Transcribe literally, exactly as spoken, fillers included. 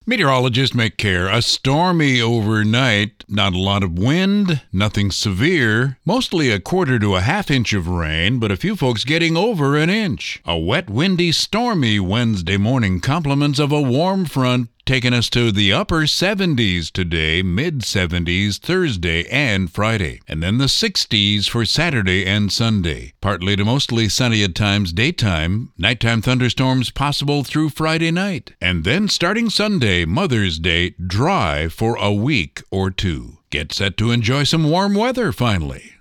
Meteorologists make care. A stormy overnight, not a lot of wind, nothing severe, mostly a quarter to a half inch of rain, but a few folks getting over an inch. A wet, windy, stormy Wednesday morning, compliments of a warm front taking us to the upper seventies today, mid-seventies Thursday and Friday, and then the sixties for Saturday and Sunday. Partly to mostly sunny at times daytime, nighttime thunderstorms possible through Friday night. And then starting Sunday, Mother's Day, dry for a week or two. Get set to enjoy some warm weather finally.